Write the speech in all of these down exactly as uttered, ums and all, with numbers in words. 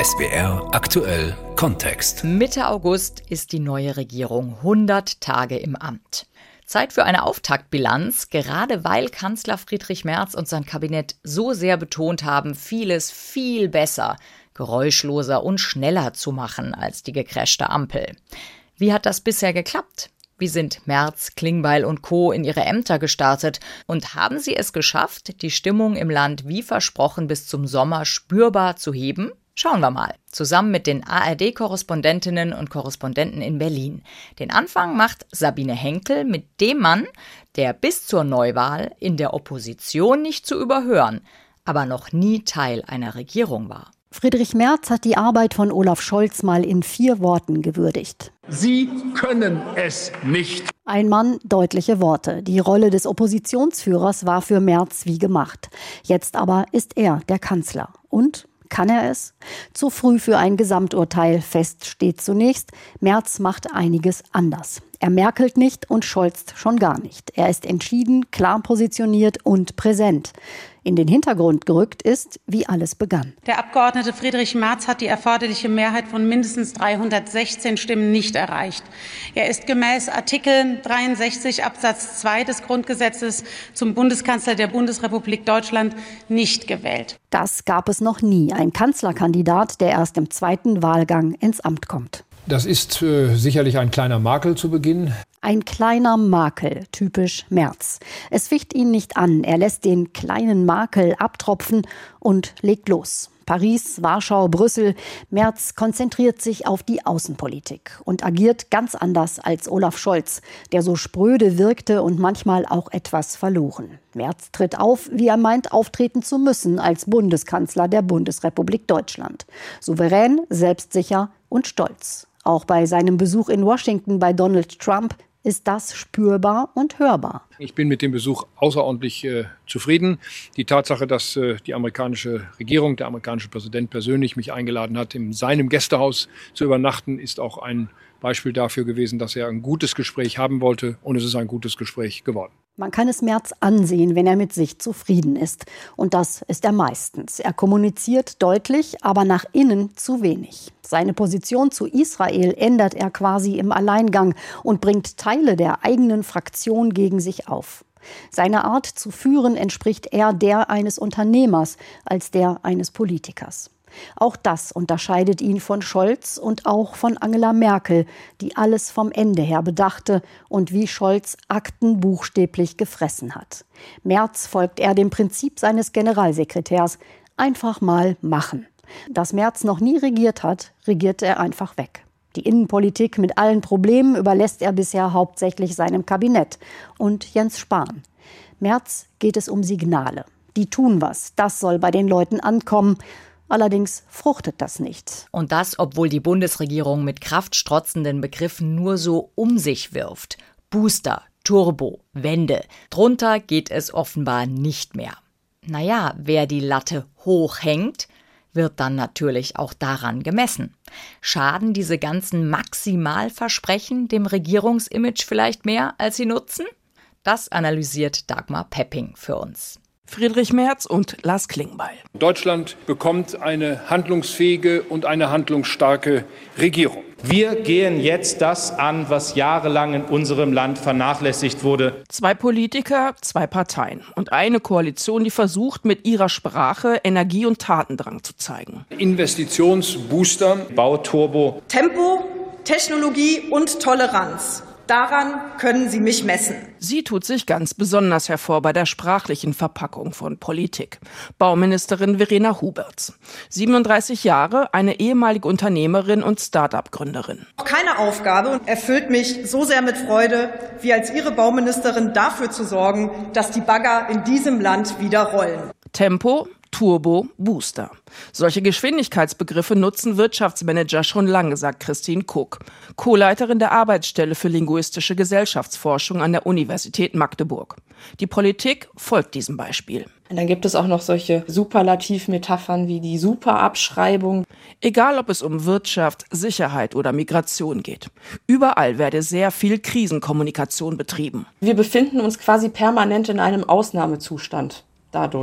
S W R aktuell Kontext. Mitte August ist die neue Regierung hundert Tage im Amt. Zeit für eine Auftaktbilanz, gerade weil Kanzler Friedrich Merz und sein Kabinett so sehr betont haben, vieles viel besser, geräuschloser und schneller zu machen als die gecrashte Ampel. Wie hat das bisher geklappt? Wie sind Merz, Klingbeil und Co. in ihre Ämter gestartet? Und haben sie es geschafft, die Stimmung im Land wie versprochen bis zum Sommer spürbar zu heben? Schauen wir mal, zusammen mit den A R D-Korrespondentinnen und Korrespondenten in Berlin. Den Anfang macht Sabine Henkel mit dem Mann, der bis zur Neuwahl in der Opposition nicht zu überhören, aber noch nie Teil einer Regierung war. Friedrich Merz hat die Arbeit von Olaf Scholz mal in vier Worten gewürdigt. Sie können es nicht. Ein Mann, deutliche Worte. Die Rolle des Oppositionsführers war für Merz wie gemacht. Jetzt aber ist er der Kanzler. Und kann er es? Zu früh für ein Gesamturteil. Fest steht zunächst, Merz macht einiges anders. Er merkelt nicht und Scholz schon gar nicht. Er ist entschieden, klar positioniert und präsent. In den Hintergrund gerückt ist, wie alles begann. Der Abgeordnete Friedrich Merz hat die erforderliche Mehrheit von mindestens dreihundertsechzehn Stimmen nicht erreicht. Er ist gemäß Artikel dreiundsechzig Absatz zwei des Grundgesetzes zum Bundeskanzler der Bundesrepublik Deutschland nicht gewählt. Das gab es noch nie. Ein Kanzlerkandidat, der erst im zweiten Wahlgang ins Amt kommt. Das ist äh, sicherlich ein kleiner Makel zu Beginn. Ein kleiner Makel, typisch Merz. Es ficht ihn nicht an. Er lässt den kleinen Makel abtropfen und legt los. Paris, Warschau, Brüssel. Merz konzentriert sich auf die Außenpolitik und agiert ganz anders als Olaf Scholz, der so spröde wirkte und manchmal auch etwas verloren. Merz tritt auf, wie er meint, auftreten zu müssen als Bundeskanzler der Bundesrepublik Deutschland. Souverän, selbstsicher und stolz. Auch bei seinem Besuch in Washington bei Donald Trump ist das spürbar und hörbar. Ich bin mit dem Besuch außerordentlich äh, zufrieden. Die Tatsache, dass äh, die amerikanische Regierung, der amerikanische Präsident persönlich mich eingeladen hat, in seinem Gästehaus zu übernachten, ist auch ein Beispiel dafür gewesen, dass er ein gutes Gespräch haben wollte. Und es ist ein gutes Gespräch geworden. Man kann es Merz ansehen, wenn er mit sich zufrieden ist. Und das ist er meistens. Er kommuniziert deutlich, aber nach innen zu wenig. Seine Position zu Israel ändert er quasi im Alleingang und bringt Teile der eigenen Fraktion gegen sich auf. Seine Art zu führen entspricht eher der eines Unternehmers als der eines Politikers. Auch das unterscheidet ihn von Scholz und auch von Angela Merkel, die alles vom Ende her bedachte und wie Scholz Akten buchstäblich gefressen hat. Merz folgt er dem Prinzip seines Generalsekretärs: einfach mal machen. Dass Merz noch nie regiert hat, regiert er einfach weg. Die Innenpolitik mit allen Problemen überlässt er bisher hauptsächlich seinem Kabinett und Jens Spahn. Merz geht es um Signale. Die tun was, das soll bei den Leuten ankommen. Allerdings fruchtet das nicht. Und das, obwohl die Bundesregierung mit kraftstrotzenden Begriffen nur so um sich wirft. Booster, Turbo, Wende. Drunter geht es offenbar nicht mehr. Naja, wer die Latte hochhängt, wird dann natürlich auch daran gemessen. Schaden diese ganzen Maximalversprechen dem Regierungsimage vielleicht mehr, als sie nutzen? Das analysiert Dagmar Pepping für uns. Friedrich Merz und Lars Klingbeil. Deutschland bekommt eine handlungsfähige und eine handlungsstarke Regierung. Wir gehen jetzt das an, was jahrelang in unserem Land vernachlässigt wurde. Zwei Politiker, zwei Parteien und eine Koalition, die versucht, mit ihrer Sprache Energie und Tatendrang zu zeigen. Investitionsbooster, Bauturbo, Tempo, Technologie und Toleranz. Daran können Sie mich messen. Sie tut sich ganz besonders hervor bei der sprachlichen Verpackung von Politik. Bauministerin Verena Huberts. siebenunddreißig Jahre, eine ehemalige Unternehmerin und Start-up-Gründerin. Keine Aufgabe erfüllt mich so sehr mit Freude, wie als Ihre Bauministerin dafür zu sorgen, dass die Bagger in diesem Land wieder rollen. Tempo, Turbo, Booster. Solche Geschwindigkeitsbegriffe nutzen Wirtschaftsmanager schon lange, sagt Christine Cook, Co-Leiterin der Arbeitsstelle für linguistische Gesellschaftsforschung an der Universität Magdeburg. Die Politik folgt diesem Beispiel. Und dann gibt es auch noch solche Superlativmetaphern wie die Superabschreibung. Egal, ob es um Wirtschaft, Sicherheit oder Migration geht. Überall werde sehr viel Krisenkommunikation betrieben. Wir befinden uns quasi permanent in einem Ausnahmezustand dadurch.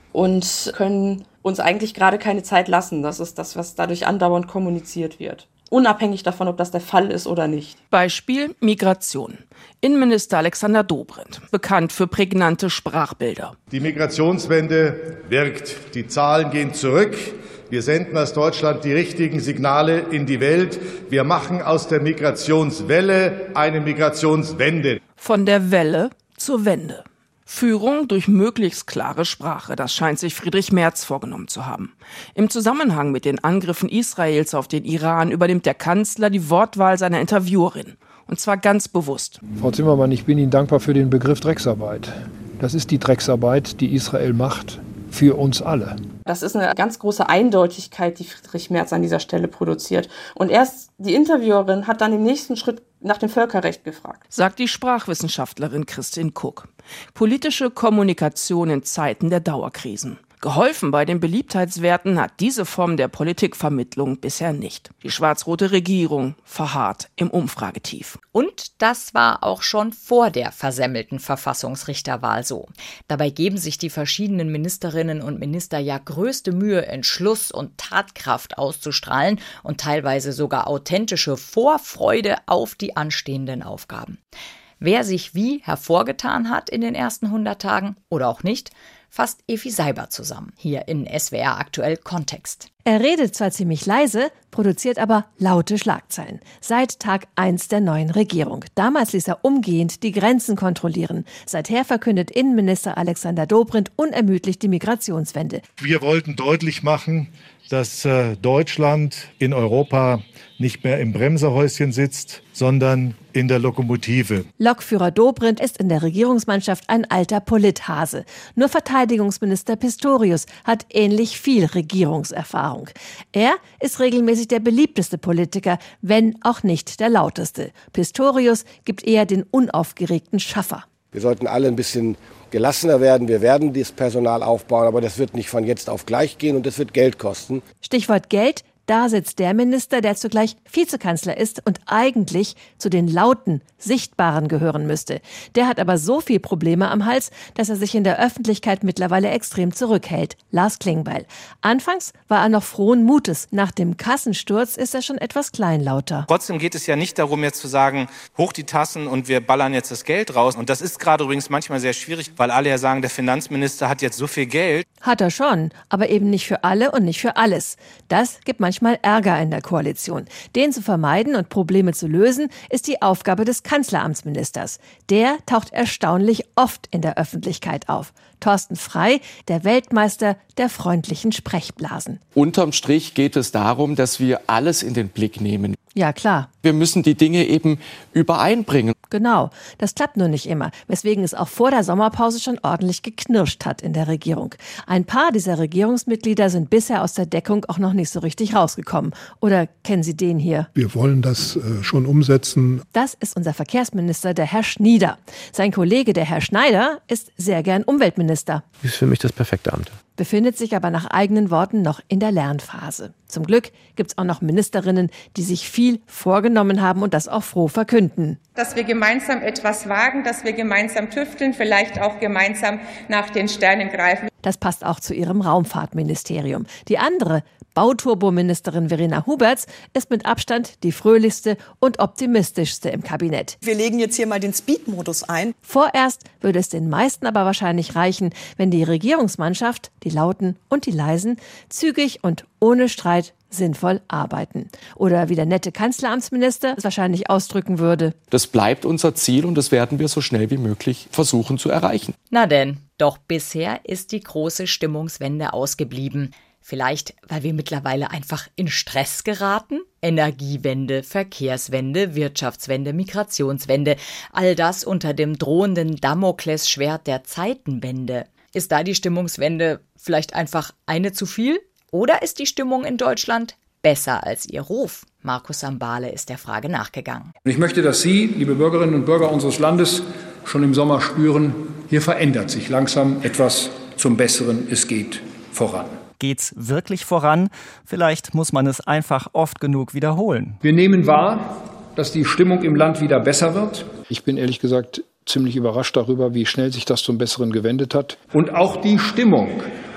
und können uns eigentlich gerade keine Zeit lassen. Das ist das, was dadurch andauernd kommuniziert wird. Unabhängig davon, ob das der Fall ist oder nicht. Beispiel Migration. Innenminister Alexander Dobrindt, bekannt für prägnante Sprachbilder. Die Migrationswende wirkt. Die Zahlen gehen zurück. Wir senden aus Deutschland die richtigen Signale in die Welt. Wir machen aus der Migrationswelle eine Migrationswende. Von der Welle zur Wende. Führung durch möglichst klare Sprache, das scheint sich Friedrich Merz vorgenommen zu haben. Im Zusammenhang mit den Angriffen Israels auf den Iran übernimmt der Kanzler die Wortwahl seiner Interviewerin. Und zwar ganz bewusst. Frau Zimmermann, ich bin Ihnen dankbar für den Begriff Drecksarbeit. Das ist die Drecksarbeit, die Israel macht, für uns alle. Das ist eine ganz große Eindeutigkeit, die Friedrich Merz an dieser Stelle produziert. Und erst die Interviewerin hat dann im nächsten Schritt nach dem Völkerrecht gefragt. Sagt die Sprachwissenschaftlerin Christine Cook. Politische Kommunikation in Zeiten der Dauerkrisen. Geholfen bei den Beliebtheitswerten hat diese Form der Politikvermittlung bisher nicht. Die schwarz-rote Regierung verharrt im Umfragetief. Und das war auch schon vor der versemmelten Verfassungsrichterwahl so. Dabei geben sich die verschiedenen Ministerinnen und Minister ja größte Mühe, Entschluss und Tatkraft auszustrahlen und teilweise sogar authentische Vorfreude auf die anstehenden Aufgaben. Wer sich wie hervorgetan hat in den ersten hundert Tagen oder auch nicht, fasst Evi Seiber zusammen, hier in S W R aktuell Kontext. Er redet zwar ziemlich leise, produziert aber laute Schlagzeilen. Seit Tag eins der neuen Regierung. Damals ließ er umgehend die Grenzen kontrollieren. Seither verkündet Innenminister Alexander Dobrindt unermüdlich die Migrationswende. Wir wollten deutlich machen, dass äh, Deutschland in Europa nicht mehr im Bremserhäuschen sitzt, sondern in der Lokomotive. Lokführer Dobrindt ist in der Regierungsmannschaft ein alter Polithase. Nur Verteidigungsminister Pistorius hat ähnlich viel Regierungserfahrung. Er ist regelmäßig der beliebteste Politiker, wenn auch nicht der lauteste. Pistorius gibt eher den unaufgeregten Schaffer. Wir sollten alle ein bisschen gelassener werden. Wir werden das Personal aufbauen, aber das wird nicht von jetzt auf gleich gehen und das wird Geld kosten. Stichwort Geld. Da sitzt der Minister, der zugleich Vizekanzler ist und eigentlich zu den lauten, sichtbaren gehören müsste. Der hat aber so viel Probleme am Hals, dass er sich in der Öffentlichkeit mittlerweile extrem zurückhält. Lars Klingbeil. Anfangs war er noch frohen Mutes. Nach dem Kassensturz ist er schon etwas kleinlauter. Trotzdem geht es ja nicht darum, jetzt zu sagen, hoch die Tassen und wir ballern jetzt das Geld raus. Und das ist gerade übrigens manchmal sehr schwierig, weil alle ja sagen, der Finanzminister hat jetzt so viel Geld. Hat er schon, aber eben nicht für alle und nicht für alles. Das gibt manchmal Mal Ärger in der Koalition. Den zu vermeiden und Probleme zu lösen, ist die Aufgabe des Kanzleramtsministers. Der taucht erstaunlich oft in der Öffentlichkeit auf. Thorsten Frey, der Weltmeister der freundlichen Sprechblasen. Unterm Strich geht es darum, dass wir alles in den Blick nehmen. Ja, klar. Wir müssen die Dinge eben übereinbringen. Genau, das klappt nur nicht immer, weswegen es auch vor der Sommerpause schon ordentlich geknirscht hat in der Regierung. Ein paar dieser Regierungsmitglieder sind bisher aus der Deckung auch noch nicht so richtig rausgekommen. Oder kennen Sie den hier? Wir wollen das äh, schon umsetzen. Das ist unser Verkehrsminister, der Herr Schnieder. Sein Kollege, der Herr Schneider, ist sehr gern Umweltminister. Das ist für mich das perfekte Amt. Befindet sich aber nach eigenen Worten noch in der Lernphase. Zum Glück gibt's auch noch Ministerinnen, die sich viel vorgenommen haben und das auch froh verkünden. Dass wir gemeinsam etwas wagen, dass wir gemeinsam tüfteln, vielleicht auch gemeinsam nach den Sternen greifen. Das passt auch zu ihrem Raumfahrtministerium. Die andere Bauturboministerin Verena Huberts ist mit Abstand die fröhlichste und optimistischste im Kabinett. Wir legen jetzt hier mal den Speed-Modus ein. Vorerst würde es den meisten aber wahrscheinlich reichen, wenn die Regierungsmannschaft, die Lauten und die Leisen, zügig und ohne Streit sinnvoll arbeiten. Oder wie der nette Kanzleramtsminister es wahrscheinlich ausdrücken würde. Das bleibt unser Ziel und das werden wir so schnell wie möglich versuchen zu erreichen. Na denn, doch bisher ist die große Stimmungswende ausgeblieben. Vielleicht, weil wir mittlerweile einfach in Stress geraten? Energiewende, Verkehrswende, Wirtschaftswende, Migrationswende. All das unter dem drohenden Damoklesschwert der Zeitenwende. Ist da die Stimmungswende vielleicht einfach eine zu viel? Oder ist die Stimmung in Deutschland besser als ihr Ruf? Markus Sambale ist der Frage nachgegangen. Ich möchte, dass Sie, liebe Bürgerinnen und Bürger unseres Landes, schon im Sommer spüren, hier verändert sich langsam etwas zum Besseren. Es geht voran. Geht's wirklich voran? Vielleicht muss man es einfach oft genug wiederholen. Wir nehmen wahr, dass die Stimmung im Land wieder besser wird. Ich bin ehrlich gesagt ziemlich überrascht darüber, wie schnell sich das zum Besseren gewendet hat. Und auch die Stimmung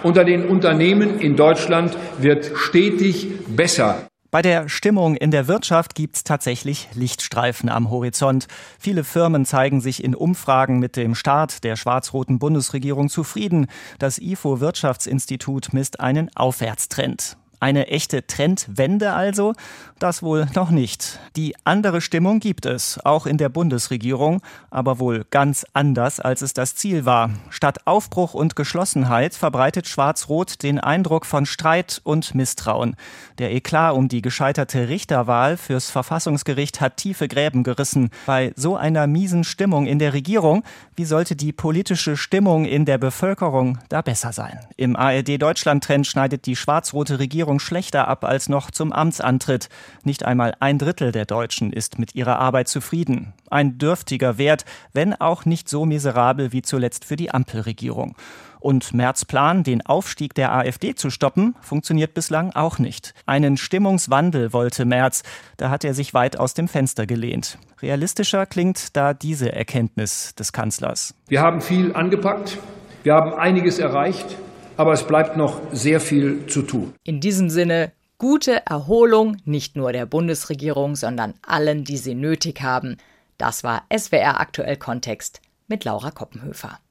unter den Unternehmen in Deutschland wird stetig besser. Bei der Stimmung in der Wirtschaft gibt's tatsächlich Lichtstreifen am Horizont. Viele Firmen zeigen sich in Umfragen mit dem Start der schwarz-roten Bundesregierung zufrieden. Das I F O-Wirtschaftsinstitut misst einen Aufwärtstrend. Eine echte Trendwende also? Das wohl noch nicht. Die andere Stimmung gibt es, auch in der Bundesregierung, aber wohl ganz anders, als es das Ziel war. Statt Aufbruch und Geschlossenheit verbreitet Schwarz-Rot den Eindruck von Streit und Misstrauen. Der Eklat um die gescheiterte Richterwahl fürs Verfassungsgericht hat tiefe Gräben gerissen. Bei so einer miesen Stimmung in der Regierung, wie sollte die politische Stimmung in der Bevölkerung da besser sein? Im A R D-Deutschland-Trend schneidet die schwarz-rote Regierung schlechter ab als noch zum Amtsantritt. Nicht einmal ein Drittel der Deutschen ist mit ihrer Arbeit zufrieden. Ein dürftiger Wert, wenn auch nicht so miserabel wie zuletzt für die Ampelregierung. Und Merz' Plan, den Aufstieg der AfD zu stoppen, funktioniert bislang auch nicht. Einen Stimmungswandel wollte Merz, da hat er sich weit aus dem Fenster gelehnt. Realistischer klingt da diese Erkenntnis des Kanzlers. Wir haben viel angepackt, wir haben einiges erreicht, aber es bleibt noch sehr viel zu tun. In diesem Sinne, gute Erholung, nicht nur der Bundesregierung, sondern allen, die sie nötig haben. Das war S W R Aktuell Kontext mit Laura Koppenhöfer.